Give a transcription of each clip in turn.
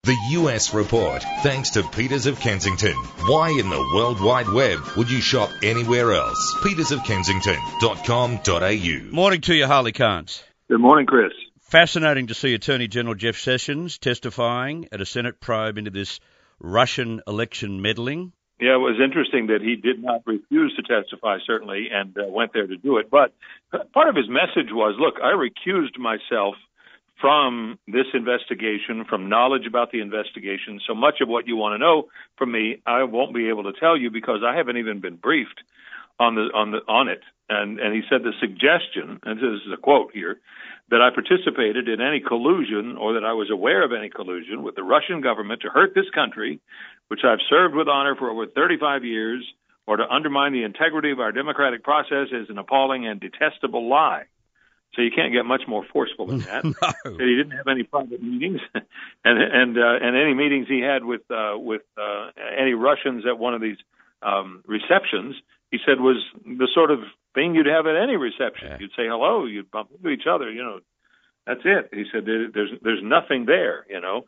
The US Report, thanks to Peters of Kensington. Why in the World Wide Web would you shop anywhere else? petersofkensington.com.au. Morning to you, Harley Carnes. Good morning, Chris. Fascinating to see Attorney General Jeff Sessions testifying at a Senate probe into this Russian election meddling. Yeah, it was interesting that he did not refuse to testify, certainly, and went there to do it. But part of his message was, look, I recused myself from this investigation, from knowledge about the investigation. So much of what you want to know from me, I won't be able to tell you because I haven't even been briefed on it. And he said the suggestion, and this is a quote here, that I participated in any collusion or that I was aware of any collusion with the Russian government to hurt this country, which I've served with honor for over 35 years, or to undermine the integrity of our democratic process is an appalling and detestable lie. So you can't get much more forceful than that. No. He didn't have any private meetings, and any meetings he had with any Russians at one of these receptions, he said was the sort of thing you'd have at any reception. Yeah. You'd say hello, you'd bump into each other, That's it. He said there's nothing there,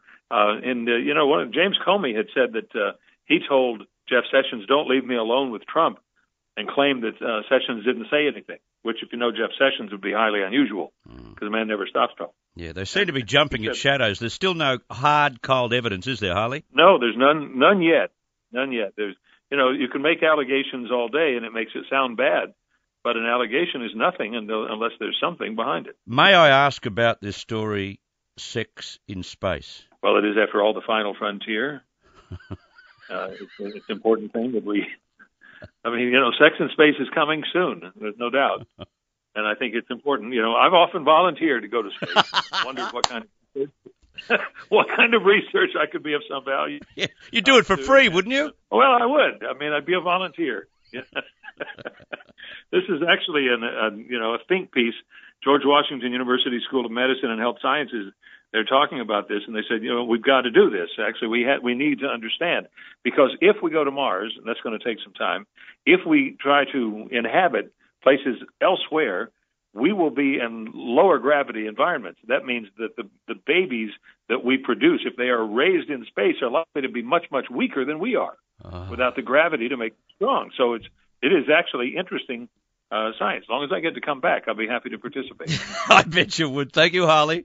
James Comey had said that he told Jeff Sessions, "Don't leave me alone with Trump," and claimed that Sessions didn't say anything, which, if you know Jeff Sessions, would be highly unusual because the man never stops talking. Yeah, they seem to be jumping at shadows. There's still no hard, cold evidence, is there, Harley? No, there's none yet. None yet. There's, you can make allegations all day and it makes it sound bad, but an allegation is nothing unless there's something behind it. May I ask about this story, sex in space? Well, it is, after all, the final frontier. It's an important thing that sex in space is coming soon. There's no doubt. And I think it's important. I've often volunteered to go to space. Wondered what kind of research I could be of some value. Yeah, you'd do it for free, wouldn't you? Well, I would. I'd be a volunteer. This is actually a think piece. George Washington University School of Medicine and Health Sciences, they're talking about this, and they said, we've got to do this. Actually, we need to understand, because if we go to Mars, and that's going to take some time, if we try to inhabit places elsewhere, we will be in lower gravity environments. That means that the babies that we produce, if they are raised in space, are likely to be much, much weaker than we are without the gravity to make them strong. So it is actually interesting science. As long as I get to come back, I'll be happy to participate. I bet you would. Thank you, Harley.